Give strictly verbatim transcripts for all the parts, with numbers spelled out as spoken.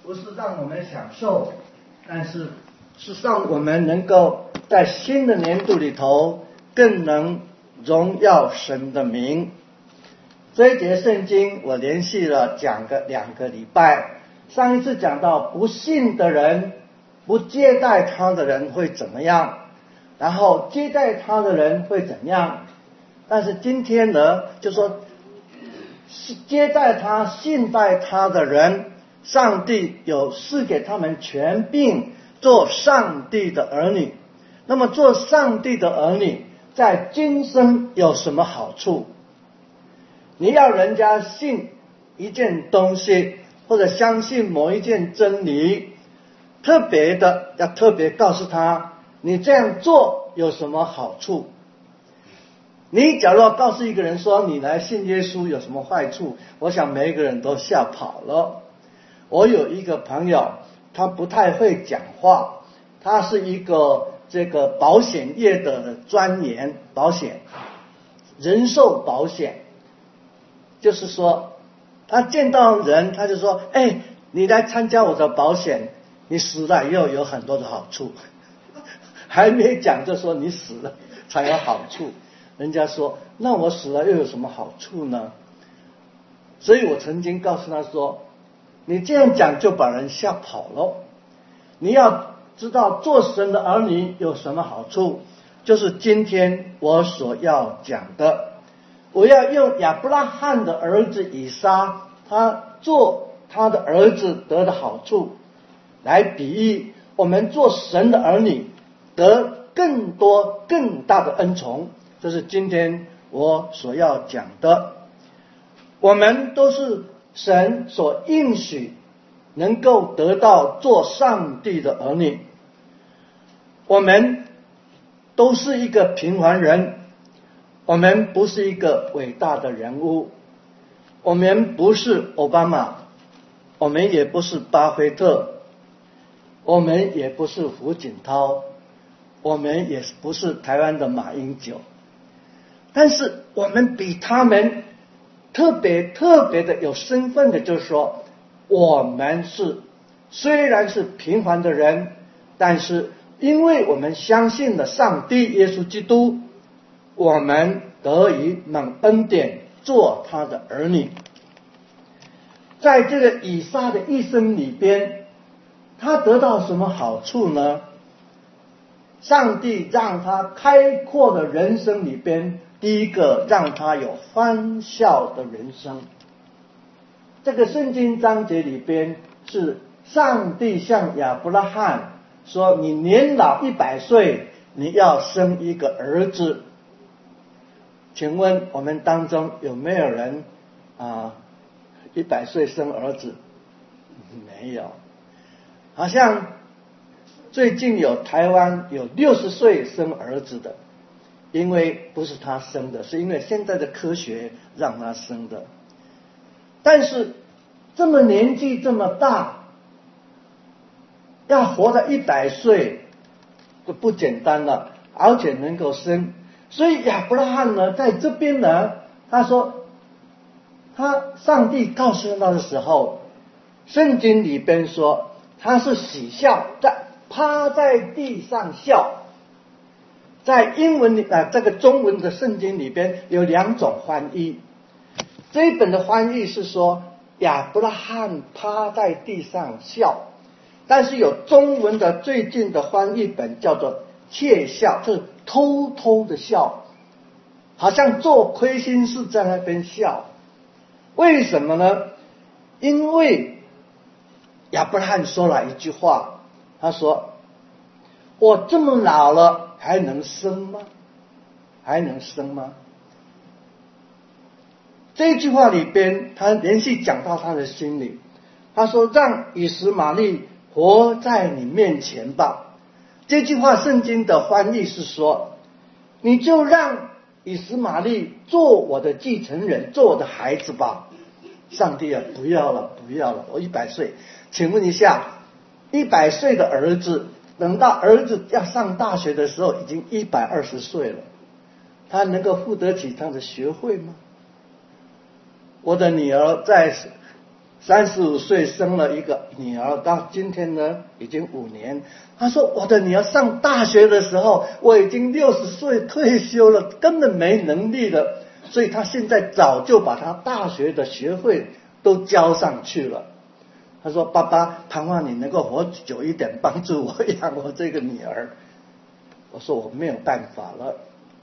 不是让我们享受，但是是让我们能够在新的年度里头更能荣耀神的名。这一节圣经我连续了讲个两个礼拜，上一次讲到不信的人，不接待他的人会怎么样，然后接待他的人会怎样，但是今天呢，就说接待他信待他的人，上帝有赐给他们权柄做上帝的儿女。那么做上帝的儿女在今生有什么好处？你要人家信一件东西，或者相信某一件真理，特别的要特别告诉他，你这样做有什么好处。你假如要告诉一个人说你来信耶稣有什么坏处，我想每一个人都吓跑了。我有一个朋友，他不太会讲话，他是一个这个保险业的专员，保险人寿保险，就是说他见到人他就说，哎，你来参加我的保险，你死了以后有很多的好处，还没讲就说你死了才有好处。人家说那我死了又有什么好处呢？所以我曾经告诉他说，你这样讲就把人吓跑了。你要知道做神的儿女有什么好处，就是今天我所要讲的。我要用亚伯拉罕的儿子以撒，他做他的儿子得的好处，来比喻我们做神的儿女得更多更大的恩宠。这是今天我所要讲的。我们都是神所应许能够得到做上帝的儿女，我们都是一个平凡人，我们不是一个伟大的人物，我们不是奥巴马，我们也不是巴菲特，我们也不是胡锦涛，我们也不是台湾的马英九，但是我们比他们特别特别的有身份的，就是说我们是虽然是平凡的人，但是因为我们相信了上帝耶稣基督，我们得以蒙恩典做他的儿女。在这个以撒的一生里边，他得到什么好处呢？上帝让他开阔的人生里边，第一个让他有欢笑的人生。这个圣经章节里边是上帝向亚伯拉罕说，你年老一百岁，你要生一个儿子。请问我们当中有没有人啊一百岁生儿子？没有。好像最近有台湾有六十岁生儿子的，因为不是他生的，是因为现在的科学让他生的。但是这么年纪这么大，要活到一百岁就不简单了，而且能够生。所以亚伯拉罕呢，在这边呢，他说他上帝告诉他的时候，圣经里边说他是喜笑，在趴在地上笑。在英文里啊，这个中文的圣经里边有两种翻译。这一本的翻译是说亚伯拉罕趴在地上笑，但是有中文的最近的翻译本叫做窃笑，就是偷偷的笑，好像做亏心事在那边笑。为什么呢？因为亚伯拉罕说了一句话，他说我这么老了还能生吗？还能生吗？这句话里边他连续讲到他的心里，他说让以实玛利活在你面前吧。这句话圣经的翻译是说，你就让以实玛利做我的继承人，做我的孩子吧。上帝啊，不要了不要了，我一百岁。请问一下，一百岁的儿子，等到儿子要上大学的时候已经一百二十岁了，他能够付得起他的学费吗？我的女儿在三十五岁生了一个女儿，到今天呢已经五年。他说我的女儿上大学的时候，我已经六十岁退休了，根本没能力了，所以他现在早就把他大学的学费都交上去了。他说爸爸，盼望你能够活久一点，帮助我养我这个女儿。我说我没有办法了。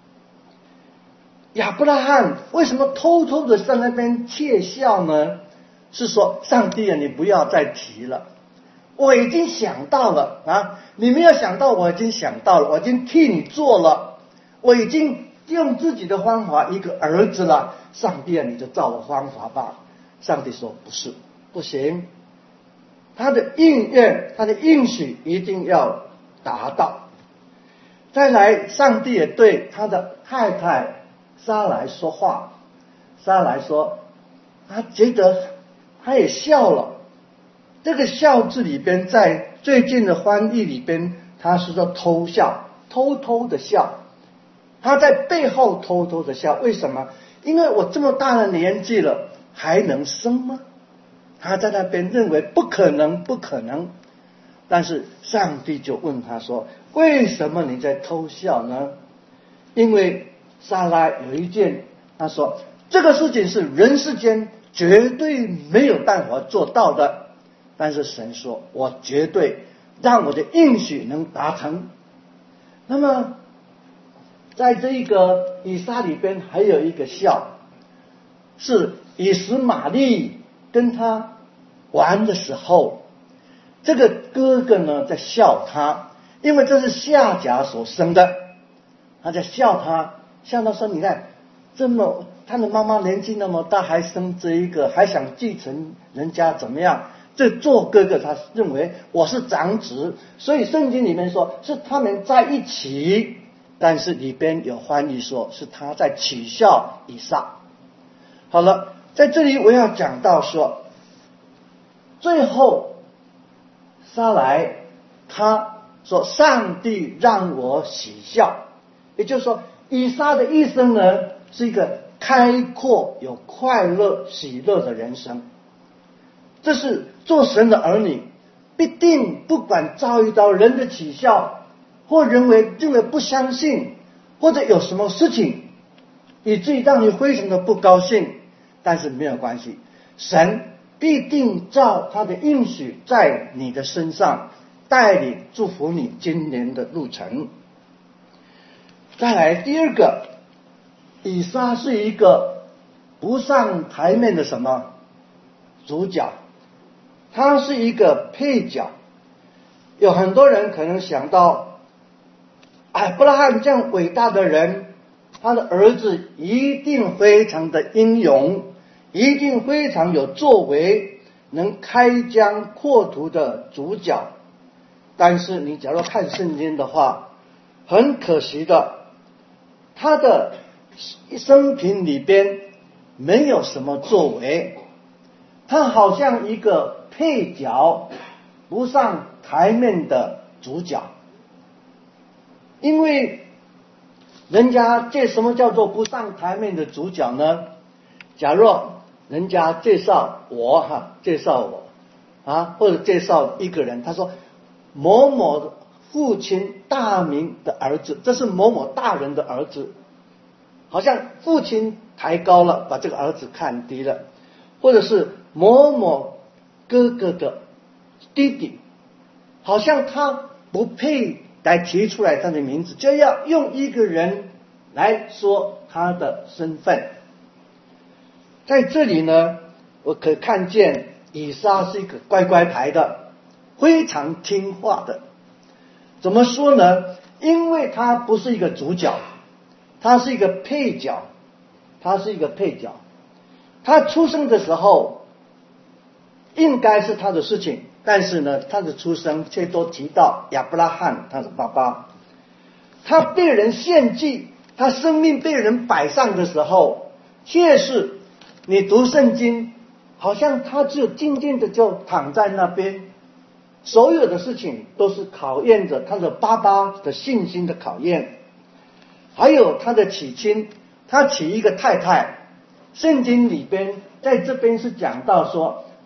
亚伯拉罕为什么偷偷的在那边窃笑呢？是说上帝啊，你不要再提了，我已经想到了啊，你没有想到，我已经想到了，我已经替你做了，我已经用自己的方法一个儿子了，上帝啊，你就照我方法吧。上帝说不是，不行，他的应愿，他的应许一定要达到。再来，上帝也对他的太太撒来说话，撒来说他觉得他也笑了。这个笑字里边，在最近的翻译里边，他是说偷笑，偷偷的笑，他在背后偷偷的笑。为什么？因为我这么大的年纪了，还能生吗？他在那边认为不可能，不可能。但是上帝就问他说，为什么你在偷笑呢？因为撒拉有一件，他说这个事情是人世间绝对没有办法做到的，但是神说我绝对让我的应许能达成。那么在这一个以撒里边还有一个笑，是以实玛利跟他玩的时候，这个哥哥呢在笑他，因为这是夏甲所生的，他在笑他，笑他说你看这么他的妈妈年纪那么大还生这一个，还想继承人家怎么样，这做哥哥他认为我是长子，所以圣经里面说是他们在一起，但是里边有翻译说是他在取笑以撒。好了，在这里我要讲到说，最后撒来他说上帝让我喜笑，也就是说以撒的一生呢是一个开阔有快乐喜乐的人生。这是做神的儿女必定不管遭遇到人的取笑，或人为认为不相信，或者有什么事情以至于让你非常的不高兴，但是没有关系，神必定照他的应许在你的身上带领祝福你今年的路程。再来第二个，以撒是一个不上台面的什么主角，他是一个配角。有很多人可能想到亚伯拉罕这样伟大的人，他的儿子一定非常的英勇，一定非常有作为，能开疆扩土的主角。但是你假如看圣经的话，很可惜的，他的生平里边没有什么作为，他好像一个配角，不上台面的主角。因为人家这什么叫做不上台面的主角呢？假若人家介绍我哈，介绍我啊，或者介绍一个人，他说某某父亲大名的儿子，这是某某大人的儿子，好像父亲抬高了，把这个儿子看低了，或者是某某哥哥的弟弟，好像他不配来提出来他的名字，就要用一个人来说他的身份。在这里呢，我可看见以撒是一个乖乖牌的，非常听话的。怎么说呢？因为他不是一个主角，他是一个配角，他是一个配角。他出生的时候应该是他的事情，但是呢，他的出生却都提到亚伯拉罕他的爸爸。他被人献祭，他生命被人摆上的时候，却是你读圣经，好像他只有静静的就躺在那边，所有的事情都是考验着他的爸爸的信心的考验。还有他的娶亲，他娶一个太太，圣经里边在这边是讲到说，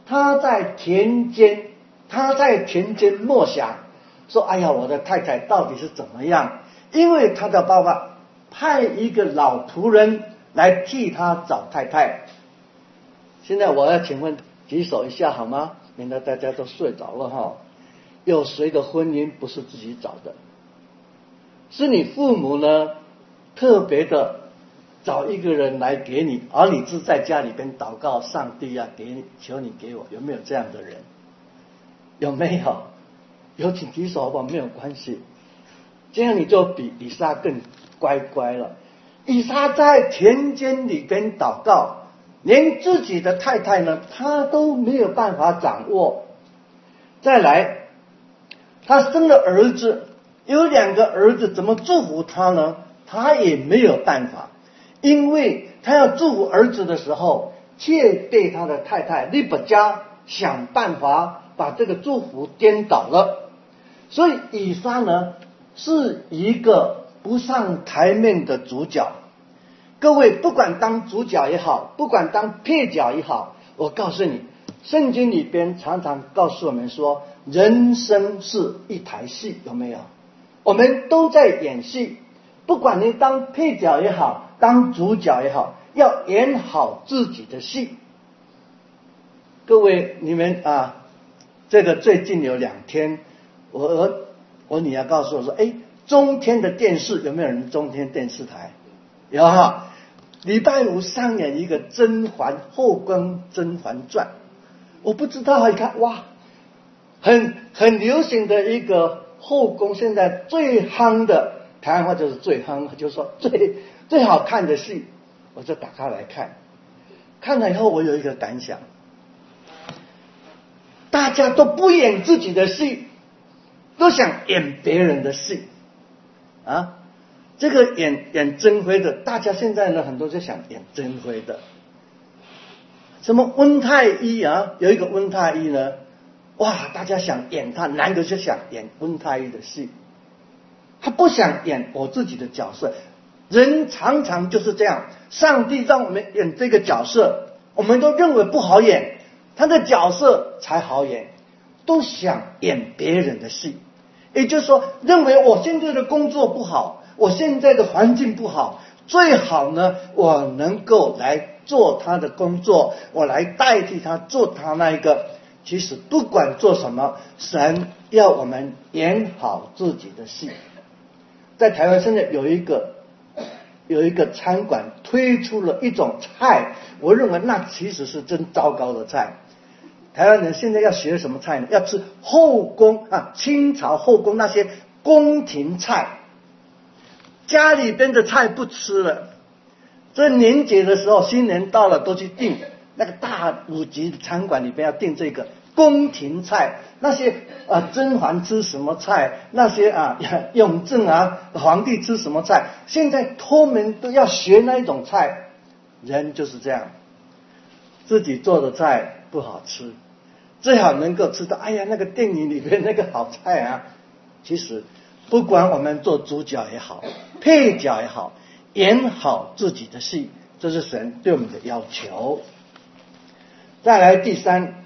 他在田间，他在田间默想，说：“哎呀，我的太太到底是怎么样？”因为他的爸爸派一个老仆人来替他找太太。现在我要请问举手一下好吗？免得大家都睡着了哈。有谁的婚姻不是自己找的？是你父母呢特别的找一个人来给你，而你是在家里边祷告上帝啊，给你求你给我，有没有这样的人？有没有？有请举手好不好？没有关系，这样你就比以撒更乖乖了。以撒在田间里边祷告，连自己的太太呢他都没有办法掌握。再来，他生了儿子，有两个儿子，怎么祝福他呢？他也没有办法，因为他要祝福儿子的时候，却被他的太太利百加想办法把这个祝福颠倒了。所以以撒呢是一个不上台面的主角。各位，不管当主角也好，不管当配角也好，我告诉你，圣经里边常常告诉我们说，人生是一台戏，有没有？我们都在演戏，不管你当配角也好，当主角也好，要演好自己的戏。各位，你们啊，这个最近有两天，我我我女儿告诉我说，哎，中天的电视有没有人中天电视台？有哈，礼拜五上演一个甄嬛后宫甄嬛传，我不知道，你看哇，很很流行的一个后宫，现在最夯的，台湾话就是最夯，就是说最最好看的戏，我就打开来看，看了以后我有一个感想，大家都不演自己的戏，都想演别人的戏啊。这个演演甄妃的，大家现在呢很多就想演甄妃的，什么温太医啊，有一个温太医呢，哇，大家想演他，男的就想演温太医的戏，他不想演我自己的角色。人常常就是这样，上帝让我们演这个角色，我们都认为不好演，他的角色才好演，都想演别人的戏。也就是说，认为我现在的工作不好，我现在的环境不好，最好呢我能够来做他的工作，我来代替他做他那一个。其实不管做什么，神要我们演好自己的戏。在台湾现在有一个有一个餐馆推出了一种菜，我认为那其实是真糟糕的菜。台湾人现在要学什么菜呢？要吃后宫啊，清朝后宫那些宫廷菜，家里边的菜不吃了。这年节的时候，新年到了都去订那个大五级餐馆里边要订这个宫廷菜，那些啊甄嬛吃什么菜，那些啊雍正啊皇帝吃什么菜，现在托门都要学那一种菜。人就是这样，自己做的菜不好吃，最好能够吃到哎呀那个电影里边那个好菜啊。其实不管我们做主角也好，配角也好，演好自己的戏，这是神对我们的要求。再来第三，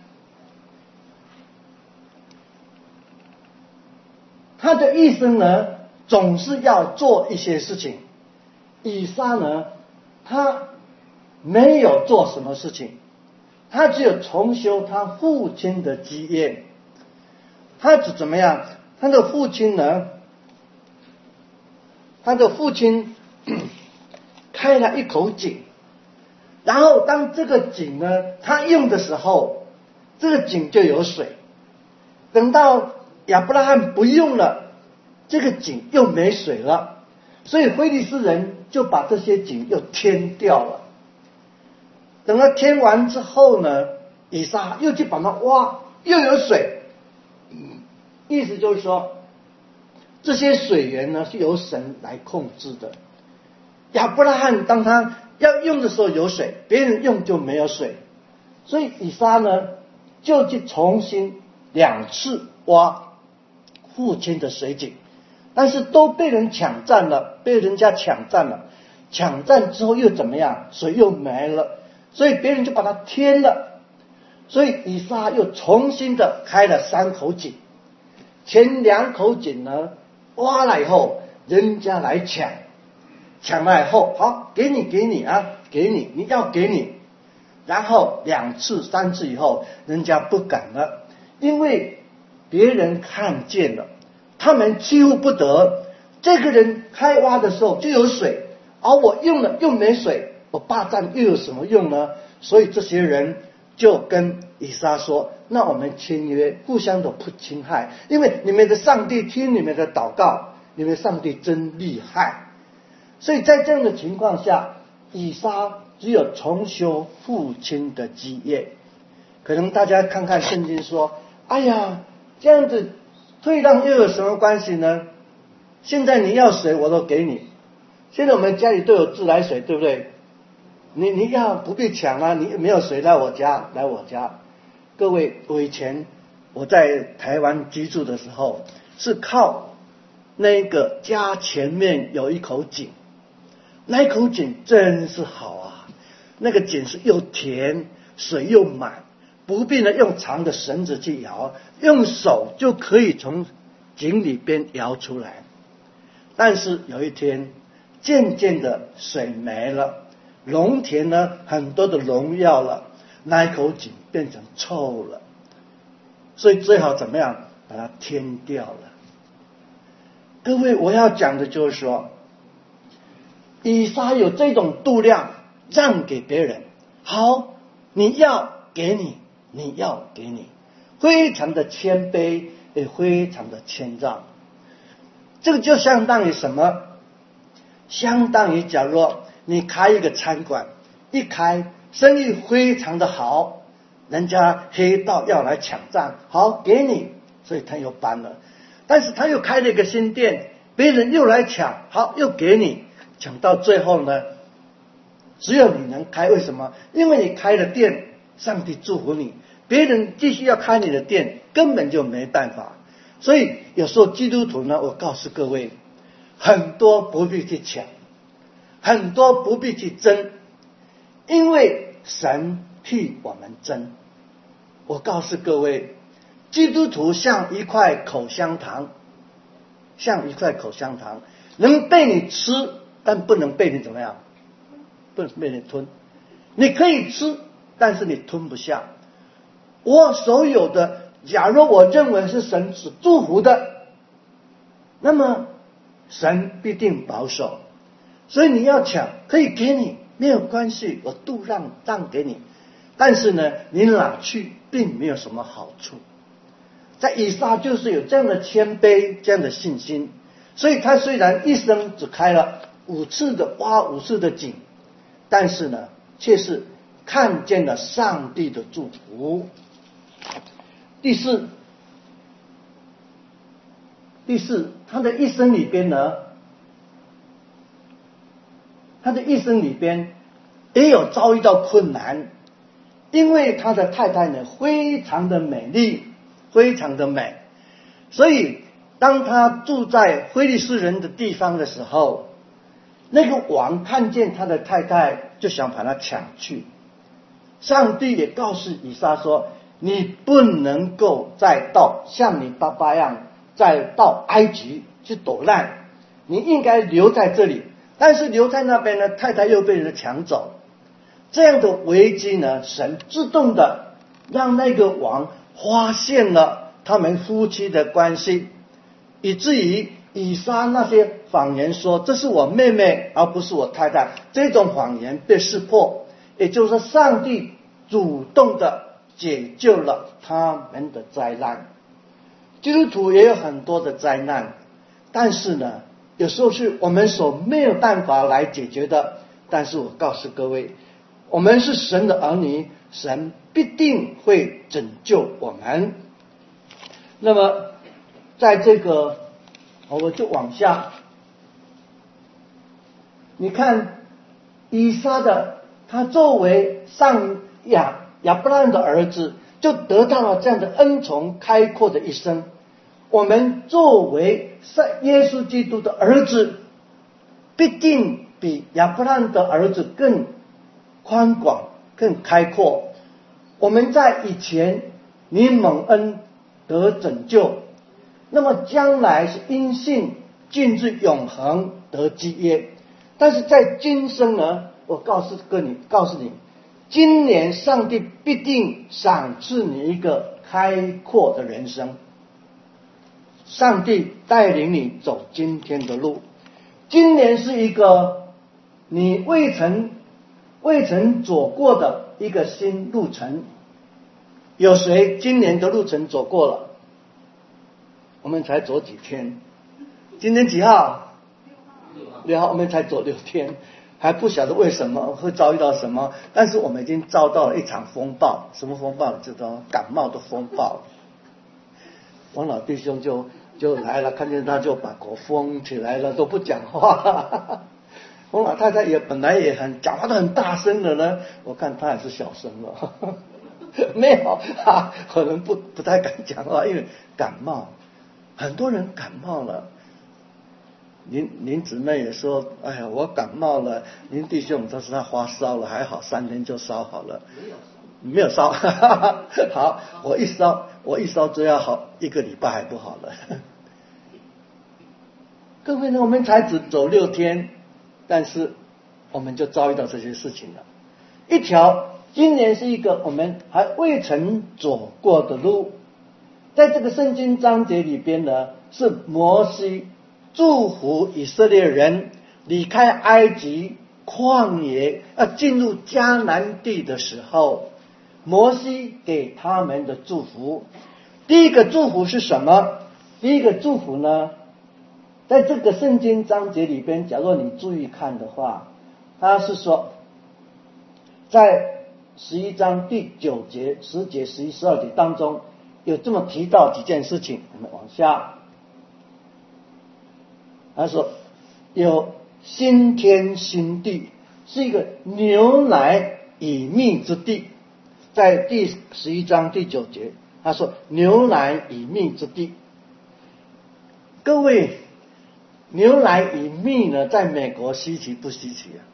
他的一生呢总是要做一些事情。以撒呢他没有做什么事情，他只有重修他父亲的基业。他只怎么样？他的父亲呢他的父亲开了一口井，然后当这个井呢他用的时候，这个井就有水。等到亚伯拉罕不用了，这个井又没水了，所以非利士人就把这些井又填掉了。等到填完之后呢，以撒又去把它挖，又有水。意思就是说，这些水源呢是由神来控制的。亚伯拉罕当他要用的时候有水，别人用就没有水，所以以撒呢就去重新两次挖父亲的水井，但是都被人抢占了，被人家抢占了。抢占之后又怎么样？水又没了，所以别人就把它填了。 所以以撒又重新的开了三口井，前两口井呢挖了以后，人家来抢，抢了以后，好，给你给你啊，给你，你要给你。然后两次三次以后，人家不敢了，因为别人看见了，他们欺负不得。这个人开挖的时候就有水，而我用了又没水，我霸占又有什么用呢？所以这些人就跟以撒说，那我们签约，互相的不侵害，因为你们的上帝听你们的祷告，你们上帝真厉害。所以在这样的情况下，以撒只有重修父亲的基业。可能大家看看圣经说，哎呀，这样子退让又有什么关系呢？现在你要水我都给你，现在我们家里都有自来水，对不对？你你要不必抢啊，你没有水来我家，来我家。各位，我以前我在台湾居住的时候，是靠那个家前面有一口井，那一口井真是好啊，那个井是又甜，水又满，不必呢用长的绳子去摇，用手就可以从井里边摇出来。但是有一天，渐渐的水没了，农田呢很多的农药了，那一口井变成臭了，所以最好怎么样把它添掉了。各位，我要讲的就是说，以撒有这种度量，让给别人，好，你要给你，你要给你，非常的谦卑，也非常的谦让。这个就相当于什么？相当于假如你开一个餐馆，一开生意非常的好，人家黑道要来抢账，好，给你，所以他又搬了。但是他又开了一个新店，别人又来抢，好，又给你，抢到最后呢，只有你能开。为什么？因为你开了店，上帝祝福你，别人继续要开你的店根本就没办法。所以有时候基督徒呢，我告诉各位，很多不必去抢，很多不必去争，因为神替我们争。我告诉各位，基督徒像一块口香糖，像一块口香糖，能被你吃，但不能被你怎么样？不能被你吞。你可以吃，但是你吞不下。我所有的，假如我认为是神是祝福的，那么神必定保守。所以你要抢，可以给你，没有关系，我度让让给你。但是呢，你拿去并没有什么好处。在以撒就是有这样的谦卑，这样的信心，所以他虽然一生只开了五次的挖五次的井，但是呢，却是看见了上帝的祝福。第四，第四，他的一生里边呢，他的一生里边也有遭遇到困难，因为他的太太呢非常的美丽，非常的美，所以当他住在非利士人的地方的时候，那个王看见他的太太，就想把他抢去。上帝也告诉以撒说，你不能够再到像你爸爸一样再到埃及去躲难，你应该留在这里。但是留在那边呢，太太又被人抢走。这样的危机呢，神自动的让那个王发现了他们夫妻的关系，以至于以撒那些谎言说这是我妹妹而不是我太太，这种谎言被识破，也就是说上帝主动的解救了他们的灾难。基督徒也有很多的灾难，但是呢，有时候是我们所没有办法来解决的。但是我告诉各位，我们是神的儿女，神必定会拯救我们。那么在这个我就往下，你看以撒的，他作为上亚亚伯拉罕的儿子，就得到了这样的恩宠开阔的一生。我们作为耶稣基督的儿子，必定比亚伯拉罕的儿子更宽广更开阔。 我们在以前你蒙恩得拯救，那么将来是因信进入永恒得基业。但是在今生呢，我告诉个你，告诉你，今年上帝必定赏赐你一个开阔的人生。上帝带领你走今天的路，今年是一个你未曾未曾走过的一个新路程。有谁今年的路程走过了？我们才走几天？今天几号？六号，我们才走六天，还不晓得为什么会遭遇到什么，但是我们已经遭到了一场风暴。什么风暴？知道？感冒的风暴。王老弟兄就就来了，看见他就把口封起来了，都不讲话。王老太太也本来也很讲话都很大声的呢，我看她也是小声了。没有啊，可能不不太敢讲话，因为感冒，很多人感冒了。您您姊妹也说，哎呀，我感冒了。您弟兄他说他发烧了，还好三天就烧好了。没有烧，好，我一烧我一烧就要好一个礼拜还不好了。各位呢，我们才只走六天，但是我们就遭遇到这些事情了。一条今年是一个我们还未曾走过的路，在这个圣经章节里边呢，是摩西祝福以色列人离开埃及旷野，要进入迦南地的时候，摩西给他们的祝福。第一个祝福是什么？第一个祝福呢，在这个圣经章节里边，假若你注意看的话，他是说在十一章第九节、十节、十一、十二节当中有这么提到几件事情。我们往下，他说有新天新地，是一个牛奶与蜜之地。在第十一章第九节，他说牛奶与蜜之地。各位，牛奶与蜜呢，在美国稀奇不稀奇啊？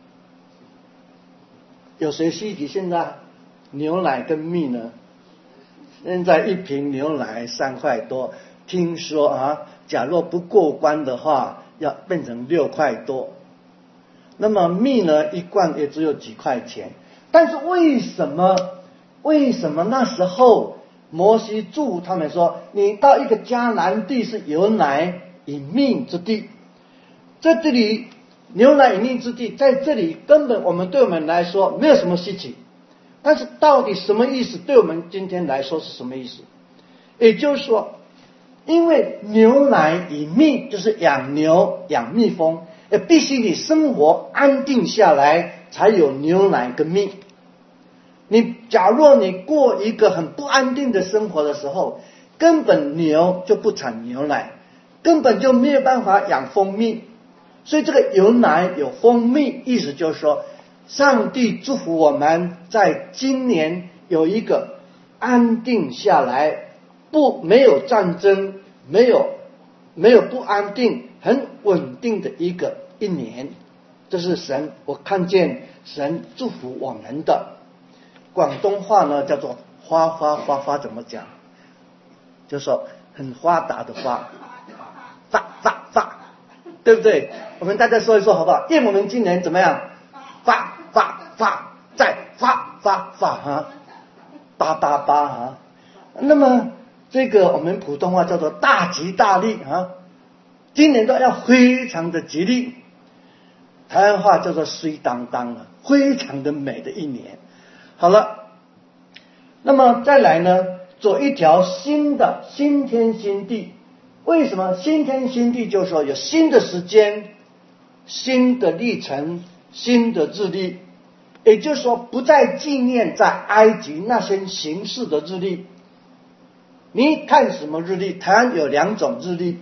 有谁稀奇？现在牛奶跟蜜呢？现在一瓶牛奶三块多，听说啊，假若不过关的话，要变成六块多。那么蜜呢，一罐也只有几块钱。但是为什么？为什么那时候摩西祝他们说，你到一个迦南地是有奶与蜜之地？在这里牛奶与蜜之地，在这里根本我们对我们来说没有什么稀奇，但是到底什么意思？对我们今天来说是什么意思？也就是说，因为牛奶与蜜就是养牛养蜜蜂，也必须你生活安定下来才有牛奶跟蜜。你假若你过一个很不安定的生活的时候，根本牛就不产牛奶，根本就没有办法养蜂蜜。所以这个有奶有蜂蜜，意思就是说，上帝祝福我们在今年有一个安定下来，不没有战争，没有没有不安定，很稳定的一个一年。这是神，我看见神祝福我们的。广东话呢叫做花花花花，怎么讲？就是说很发达的发，发发发，对不对？我们大家说一说好不好？愿我们今年怎么样？发发发，再发发发哈，八八八哈。那么这个我们普通话叫做大吉大利啊，今年都要非常的吉利。台湾话叫做水当当啊，非常的美的一年。好了，那么再来呢，走一条新的新天新地。为什么新天新地？就是说有新的时间、新的历程、新的日历，也就是说不再纪念在埃及那些形式的日历。你看什么日历？台湾有两种日历。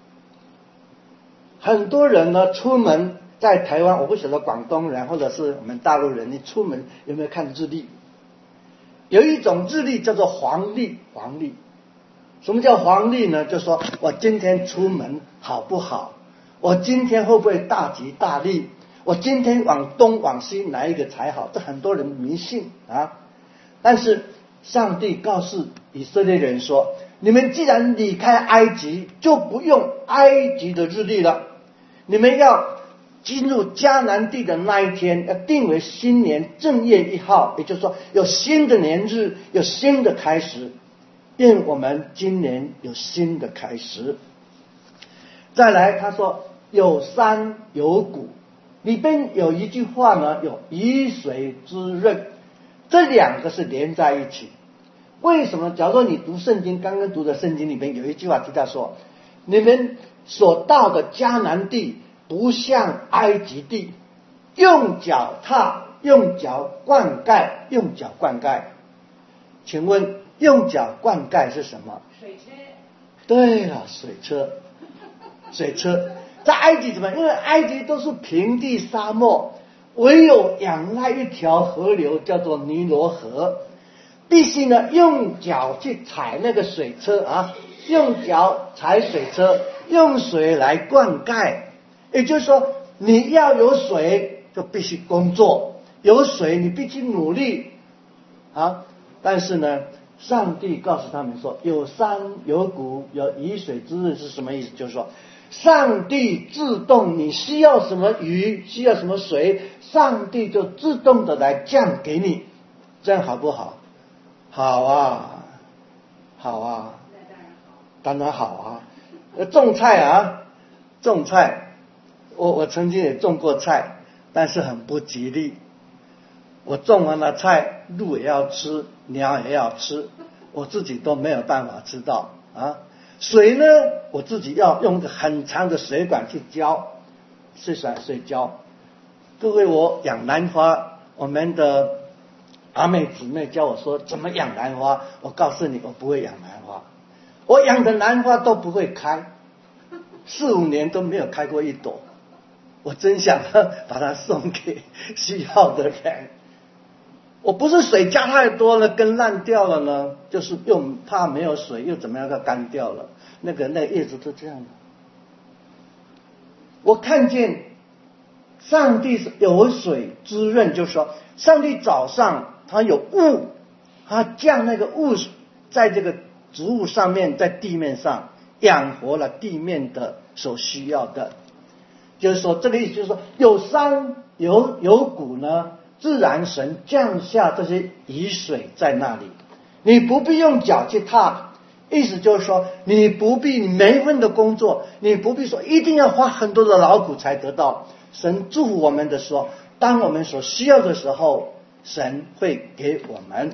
很多人呢出门在台湾，我不晓得广东人或者是我们大陆人，你出门有没有看日历？有一种日历叫做黄历，黄历。什么叫黄历呢？就是说我今天出门好不好？我今天会不会大吉大利？我今天往东往西哪一个才好？这很多人迷信啊。但是上帝告诉以色列人说，你们既然离开埃及，就不用埃及的日历了，你们要进入迦南地的那一天，要定为新年正月一号，也就是说有新的年日，有新的开始。愿我们今年有新的开始。再来他说有山有谷，里边有一句话呢，有雨水滋润，这两个是连在一起。为什么？假如说你读圣经，刚刚读的圣经里面有一句话提到说，你们所到的迦南地不像埃及地，用脚踏，用脚灌溉，用脚灌溉。请问用脚灌溉是什么？ 水车。 对了，水车。水车在埃及怎么样？因为埃及都是平地沙漠，唯有仰赖一条河流，叫做尼罗河，必须呢用脚去踩那个水车啊，用脚踩水车，用水来灌溉。也就是说，你要有水，就必须工作；有水，你必须努力啊。但是呢，上帝告诉他们说，有山有谷，有雨水滋润是什么意思？就是说，上帝自动，你需要什么雨，需要什么水，上帝就自动的来降给你，这样好不好？好啊，好啊，当然好啊。呃，种菜啊，种菜，我我曾经也种过菜，但是很不吉利。我种完了菜，鹿也要吃，鸟也要吃，我自己都没有办法吃到啊。水呢，我自己要用个很长的水管去浇，水水水浇。各位，我养兰花，我们的阿妹姊妹教我说怎么养兰花，我告诉你，我不会养兰花，我养的兰花都不会开，四五年都没有开过一朵。我真想把它送给需要的人。我不是水加太多了，根烂掉了呢，就是又怕没有水，又怎么样，它干掉了。那个那个叶子都这样的。我看见上帝是有水滋润，就是说，上帝早上他有雾，他降那个雾在这个植物上面，在地面上养活了地面的所需要的。就是说，这个意思就是说，有山有有谷呢。自然神降下这些雨水在那里，你不必用脚去踏，意思就是说，你不必你每一份的工作，你不必说一定要花很多的劳苦才得到。神祝福我们的时候，当我们所需要的时候，神会给我们。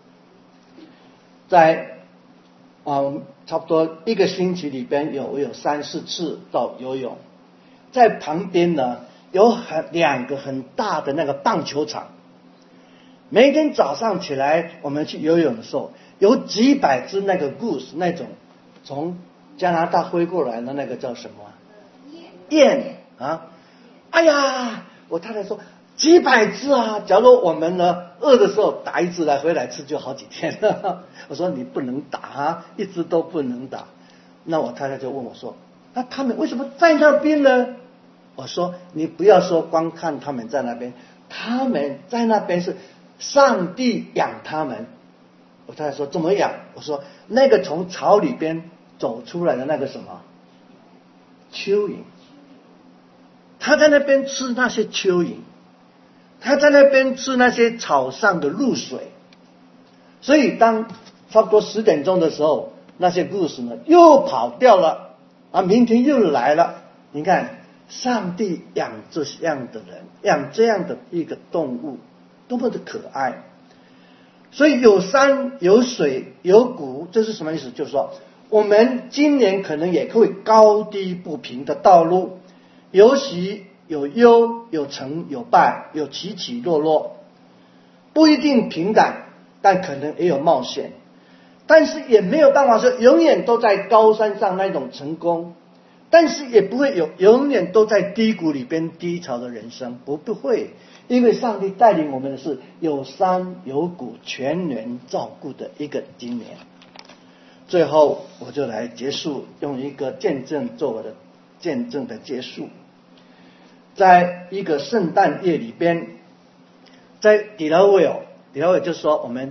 在啊、嗯，差不多一个星期里边有有三四次到游泳，在旁边呢。有很两个很大的那个棒球场，每天早上起来我们去游泳的时候，有几百只那个 goose 那种从加拿大飞过来的那个叫什么雁啊？哎呀，我太太说几百只啊！假如我们呢饿的时候打一只来回来吃就好几天了。我说你不能打啊，一只都不能打。那我太太就问我说，那他们为什么在那边呢？我说你不要说光看他们在那边，他们在那边是上帝养他们。我太太说怎么养？我说那个从草里边走出来的那个什么蚯蚓，他在那边吃那些蚯蚓，他在那边吃那些草上的露水。所以当差不多十点钟的时候，那些故事呢又跑掉了啊，明天又来了。你看上帝养这样的人，养这样的一个动物，多么的可爱。所以有山有水有谷，这是什么意思？就是说我们今年可能也会高低不平的道路，有喜有忧，有成有败，有起起落落，不一定平坦，但可能也有冒险。但是也没有办法说永远都在高山上那种成功，但是也不会有永远都在低谷里边低潮的人生，不不会，因为上帝带领我们的是有山有谷全人照顾的一个今年。最后我就来结束，用一个见证做我的见证的结束。在一个圣诞夜里边，在迪拉维尔，迪拉维尔就说我们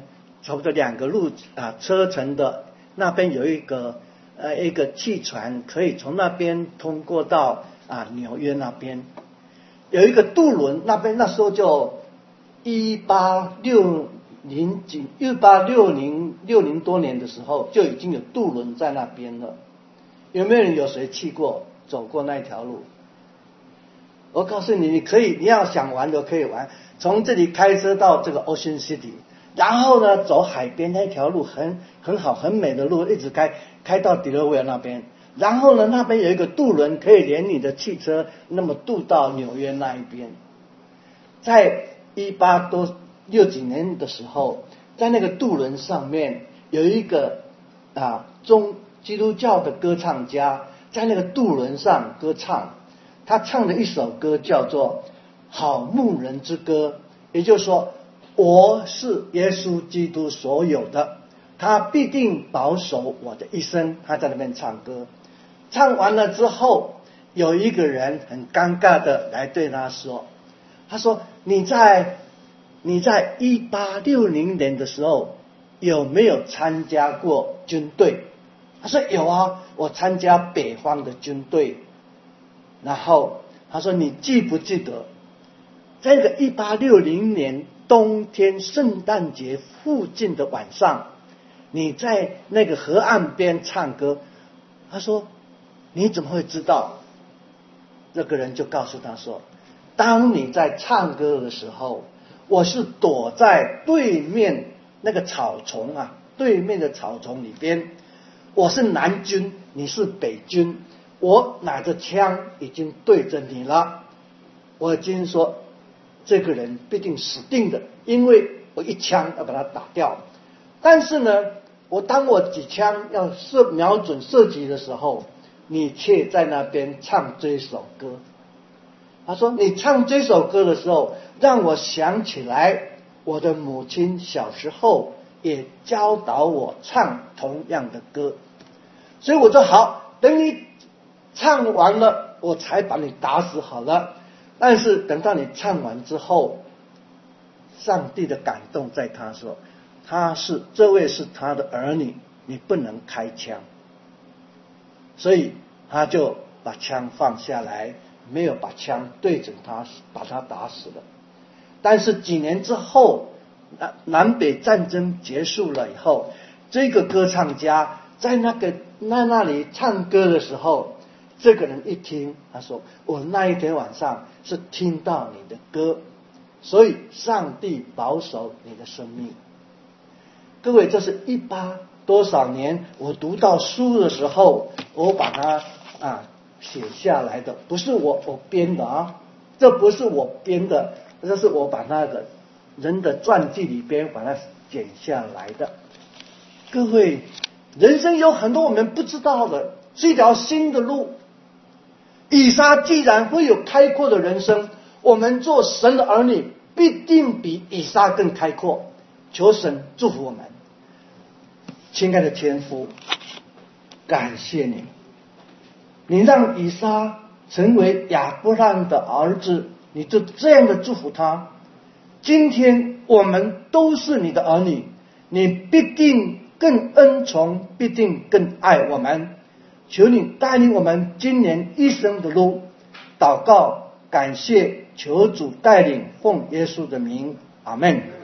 差不多两个路啊车程的，那边有一个呃一个汽船可以从那边通过到啊纽约那边，有一个渡轮，那边那时候就一八六零几一八六零六零多年的时候就已经有渡轮在那边了。有没有人有谁去过走过那条路？我告诉你，你可以，你要想玩都可以玩。从这里开车到这个 Ocean City， 然后呢走海边那条路很很好很美的路，一直开开到迪勒维尔那边，然后呢那边有一个渡轮可以连你的汽车那么渡到纽约那一边。在一八多六几年的时候，在那个渡轮上面有一个啊中基督教的歌唱家在那个渡轮上歌唱，他唱的一首歌叫做好牧人之歌，也就是说我是耶稣基督所有的，他必定保守我的一生。他在那边唱歌，唱完了之后，有一个人很尴尬的来对他说，他说你在你在一八六零年的时候有没有参加过军队？他说有啊，我参加北方的军队。然后他说你记不记得在那个一八六零年冬天圣诞节附近的晚上，你在那个河岸边唱歌？他说你怎么会知道？那个人就告诉他说，当你在唱歌的时候，我是躲在对面那个草丛啊，对面的草丛里边，我是南军，你是北军，我拿着枪已经对着你了，我已经说这个人必定死定的，因为我一枪要把他打掉。但是呢，我当我几枪要射瞄准射击的时候，你却在那边唱这首歌。他说你唱这首歌的时候，让我想起来我的母亲小时候也教导我唱同样的歌。所以我说好，等你唱完了我才把你打死好了。但是等到你唱完之后，上帝的感动在他说，他是这位是他的儿女，你不能开枪。所以他就把枪放下来，没有把枪对准他，把他打死了。但是几年之后，南北战争结束了以后，这个歌唱家在那个那那里唱歌的时候，这个人一听，他说我那一天晚上是听到你的歌，所以上帝保守你的生命。各位，这是一八多少年我读到书的时候，我把它啊写下来的，不是我我编的啊，这不是我编的，这是我把那个人的传记里边把它剪下来的。各位，人生有很多我们不知道的，是一条新的路。以撒既然会有开阔的人生，我们做神的儿女必定比以撒更开阔。求神祝福我们。亲爱的天父，感谢你，你让以撒成为亚伯拉罕的儿子，你就这样的祝福他。今天我们都是你的儿女，你必定更恩宠，必定更爱我们。求你带领我们今年一生的路。祷告感谢，求主带领，奉耶稣的名，阿们。